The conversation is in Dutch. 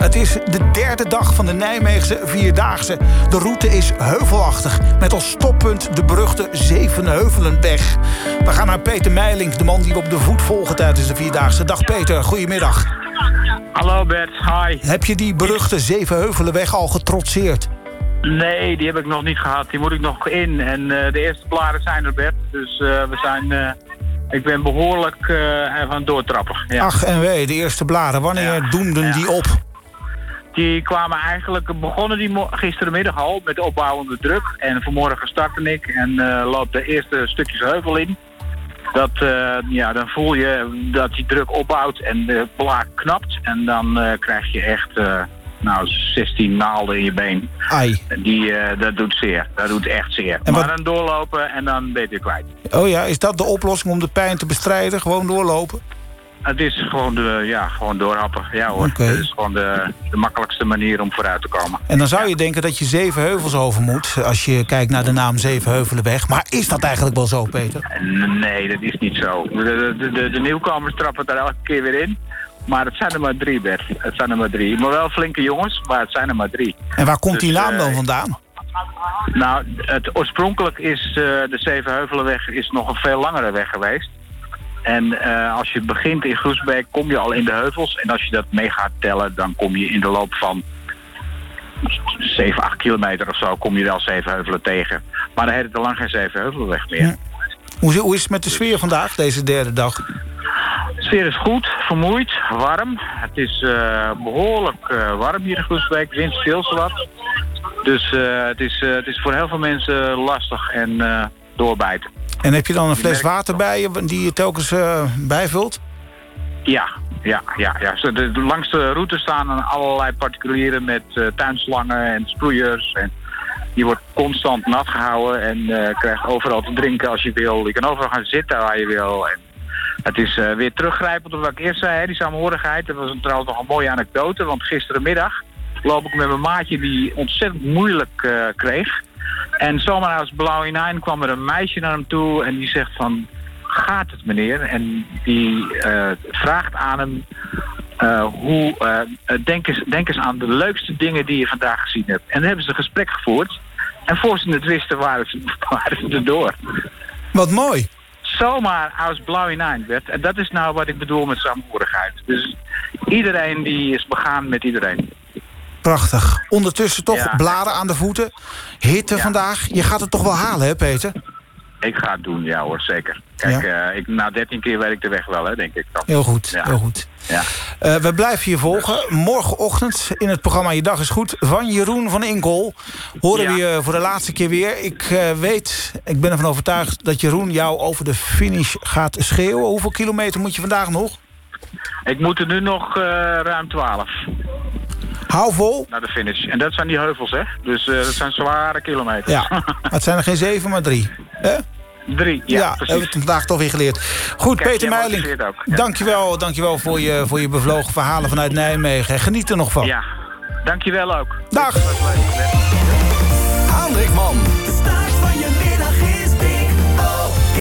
Het is de derde dag van de Nijmeegse Vierdaagse. De route is heuvelachtig, met als stoppunt de beruchte Zevenheuvelenweg. We gaan naar Peter Meilink, de man die we op de voet volgen tijdens de Vierdaagse. Dag Peter, goedemiddag. Hallo Bert, hi. Heb je die beruchte Zevenheuvelenweg al getrotseerd? Nee, die heb ik nog niet gehad. Die moet ik nog in. En de eerste bladen zijn er, Bert. Dus ik ben behoorlijk even aan het doortrappen. Ja. Ach en wee, de eerste bladen. Wanneer doemden die op? Die kwamen eigenlijk, begonnen die gisterenmiddag al met opbouwende druk. En vanmorgen startte ik en loopt de eerste stukjes heuvel in. Dan voel je dat die druk opbouwt en de blaak knapt. En dan krijg je echt 16 naalden in je been. Ai. Dat doet zeer. Dat doet echt zeer. Maar dan doorlopen en dan ben je weer kwijt. Oh ja, is dat de oplossing om de pijn te bestrijden? Gewoon doorlopen? Het is gewoon doorhappen. Ja hoor. Okay. Het is gewoon de makkelijkste manier om vooruit te komen. En dan zou je denken dat je 7 heuvels over moet, als je kijkt naar de naam Zevenheuvelenweg. Maar is dat eigenlijk wel zo, Peter? Nee, dat is niet zo. De nieuwkomers trappen daar elke keer weer in. Maar het zijn er maar 3, Bert. Het zijn er maar 3. Maar wel flinke jongens, maar het zijn er maar 3. En waar komt die naam dan vandaan? Nou, oorspronkelijk is de Zevenheuvelenweg is nog een veel langere weg geweest. En als je begint in Groesbeek kom je al in de heuvels. En als je dat mee gaat tellen, dan kom je in de loop van 7, 8 kilometer of zo, kom je wel Zevenheuvelen tegen. Maar dan heet het al lang geen Zevenheuvelenweg meer. Ja. Hoe is het met de sfeer vandaag, deze derde dag? De sfeer is goed, vermoeid, warm. Het is behoorlijk warm hier in Groesbeek, wind stil zowat. Dus het is voor heel veel mensen lastig en doorbijten. En heb je dan een fles water bij je die je telkens bijvult? Ja. Langs de route staan allerlei particulieren met tuinslangen en sproeiers. En je wordt constant nat gehouden en krijgt overal te drinken als je wil. Je kan overal gaan zitten waar je wil. En het is weer teruggrijpend op wat ik eerst zei, die samenhorigheid. Dat was trouwens nog een mooie anekdote, want gisterenmiddag loop ik met mijn maatje die ontzettend moeilijk kreeg. En zomaar als blauw in kwam er een meisje naar hem toe en die zegt van, gaat het meneer? En die vraagt aan hem, denk eens aan de leukste dingen die je vandaag gezien hebt. En dan hebben ze een gesprek gevoerd. En voor ze het wisten waren ze erdoor. Wat mooi. Zomaar als blauw in werd. En dat is nou wat ik bedoel met samenhorigheid. Dus iedereen die is begaan met iedereen. Prachtig. Ondertussen toch bladen aan de voeten. Hitte vandaag. Je gaat het toch wel halen, hè Peter? Ik ga het doen, ja hoor, zeker. Kijk, na 13 keer weet ik de weg wel, hè, denk ik dan. Heel goed, heel goed. Ja. We blijven je volgen. Morgenochtend in het programma Je Dag is Goed van Jeroen van Inkel horen we je voor de laatste keer weer. Ik ben ervan overtuigd dat Jeroen jou over de finish gaat schreeuwen. Hoeveel kilometer moet je vandaag nog? Ik moet er nu nog ruim 12. Hou vol. Naar de finish. En dat zijn die heuvels, hè? Dus dat zijn zware kilometers. Ja, maar het zijn er geen 7, maar 3. 3, ja, precies. Hebben we het vandaag toch weer geleerd. Goed, kijk, Peter Meilink, dankjewel voor je bevlogen verhalen vanuit Nijmegen. Geniet er nog van. Ja, dankjewel ook. Dag. Hendrik Man.